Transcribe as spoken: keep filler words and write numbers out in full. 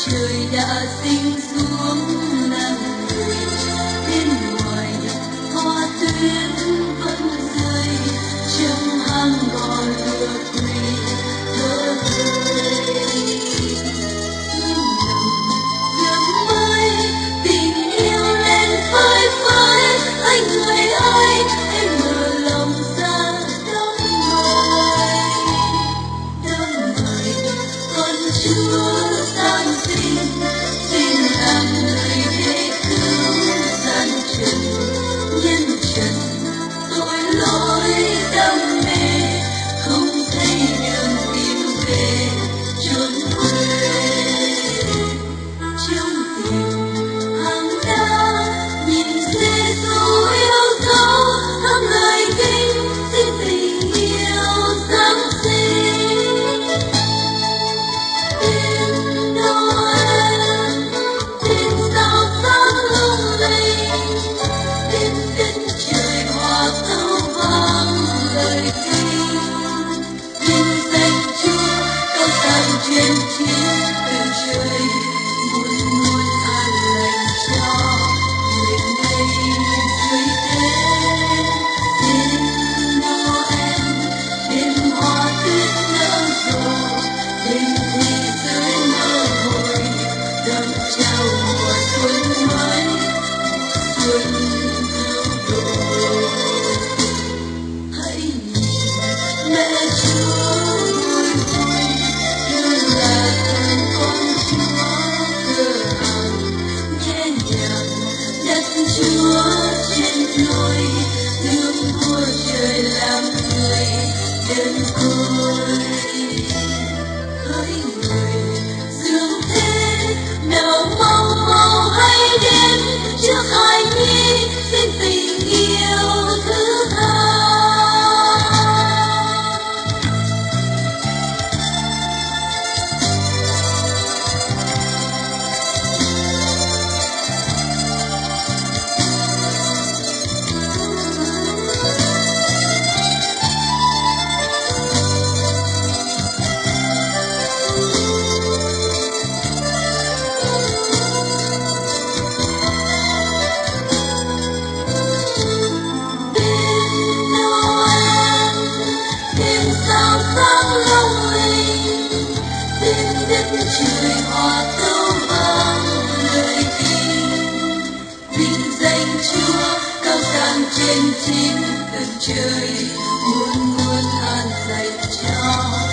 trời đã sinh xuống làm người. Bên ngoài hoa tuyết vẫn rơi, trong hang bò lửa quỳ thở vơi. Giấc mây tình yêu lên phơi phới, anh người ơi em mở lòng ra đón mời, đón mời con Chúa Giáng sinh, xin làm người để cứu gian trần, nhân trần tội lỗi đam mê, không thấy đường tìm về chốn quê. Trong tình hàng đá nhìn Giê-xu yêu dấu, thắm lời kinh xin tình yêu Giáng sinh. Đêm Noel, đêm sao sáng lung linh, đêm đất trời hòa tấu vang lời kinh. Vinh danh Chúa cao sang trên chín tầng trời, muôn muôn an lành cho người đây dưới thế. Đêm Noel, đêm hoa tuyết nở rộ, đêm thế giới mơ hồi, đón chào mùa xuân mới, xuân cứu độ. Hãy nhìn mẹ Chúa vui vui, như là thân con Chúa cửa hàng, nghe nhạc đất Chúa trên lối, thương vua trời làm người đơn côi. Hỡi người dương thế nào mau mau hãy đến trước hài nhi, xin tình yêu thứ tha. Đêm Noel, đêm sao sáng long linh, đêm đất trời hòa tấu vang lời kinh. Vinh danh Chúa cao sang trên chín tầng trời, muôn muôn an dành cho